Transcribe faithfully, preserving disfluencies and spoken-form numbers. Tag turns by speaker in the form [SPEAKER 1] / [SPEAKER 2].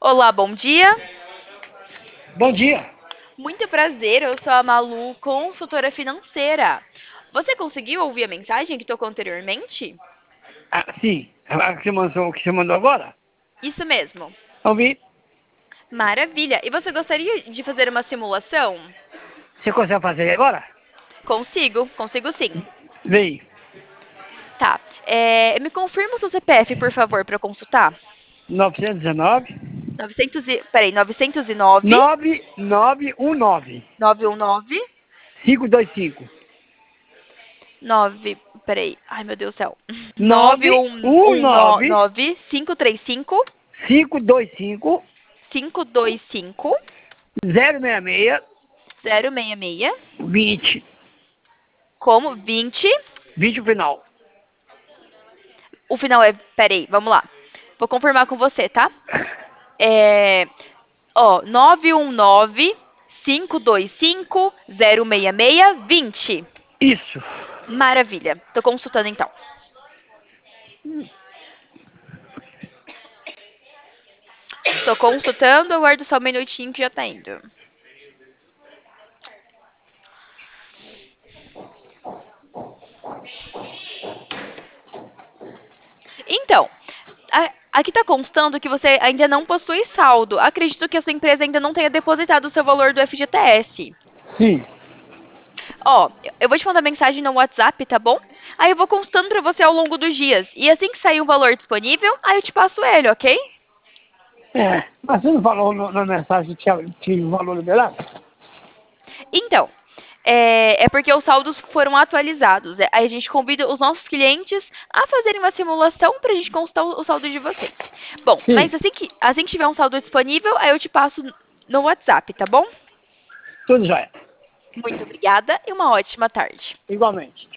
[SPEAKER 1] Olá, bom dia.
[SPEAKER 2] Bom dia.
[SPEAKER 1] Muito prazer, eu sou a Malu, consultora financeira. Você conseguiu ouvir a mensagem que tocou anteriormente?
[SPEAKER 2] Ah, sim, a que você mandou, que você mandou agora?
[SPEAKER 1] Isso mesmo.
[SPEAKER 2] Ouvi.
[SPEAKER 1] Maravilha. E você gostaria de fazer uma simulação?
[SPEAKER 2] Você consegue fazer agora?
[SPEAKER 1] Consigo, consigo sim.
[SPEAKER 2] Vem.
[SPEAKER 1] Tá. É, me confirma o seu C P F, por favor, para eu consultar.
[SPEAKER 2] novecentos e dezenove,
[SPEAKER 1] novecentos e, peraí, novecentos e nove,
[SPEAKER 2] nove nove um nove,
[SPEAKER 1] nove um nove,
[SPEAKER 2] cinco dois cinco,
[SPEAKER 1] nove, peraí, ai meu Deus do céu.
[SPEAKER 2] nove um nove,
[SPEAKER 1] nove um nove, cinco três cinco,
[SPEAKER 2] cinco dois cinco,
[SPEAKER 1] cinco dois cinco,
[SPEAKER 2] zero seis seis,
[SPEAKER 1] zero seis seis,
[SPEAKER 2] vinte.
[SPEAKER 1] como vinte.
[SPEAKER 2] vinte o final.
[SPEAKER 1] O final é, peraí, vamos lá. Vou confirmar com você, tá? É, ó, nove um nove, cinco dois cinco, zero seis seis, vinte.
[SPEAKER 2] Isso.
[SPEAKER 1] Maravilha. Tô consultando então. Tô consultando, aguardo só um minutinho que já tá indo. Então, a- aqui tá constando que você ainda não possui saldo. Acredito que a sua empresa ainda não tenha depositado o seu valor do F G T S.
[SPEAKER 2] Sim.
[SPEAKER 1] Ó, eu vou te mandar mensagem no WhatsApp, tá bom? Aí eu vou constando pra você ao longo dos dias. E assim que sair o valor disponível, aí eu te passo ele, ok?
[SPEAKER 2] É, mas você não falou no- na mensagem que tinha, tinha o valor liberado?
[SPEAKER 1] Então, é, é porque os saldos foram atualizados. É, aí a gente convida os nossos clientes a fazerem uma simulação pra gente consultar o, o saldo de vocês. Bom,
[SPEAKER 2] Sim.
[SPEAKER 1] mas assim que, assim que tiver um saldo disponível, aí eu te passo no WhatsApp, tá bom?
[SPEAKER 2] Tudo jóia.
[SPEAKER 1] Muito obrigada e uma ótima tarde.
[SPEAKER 2] Igualmente.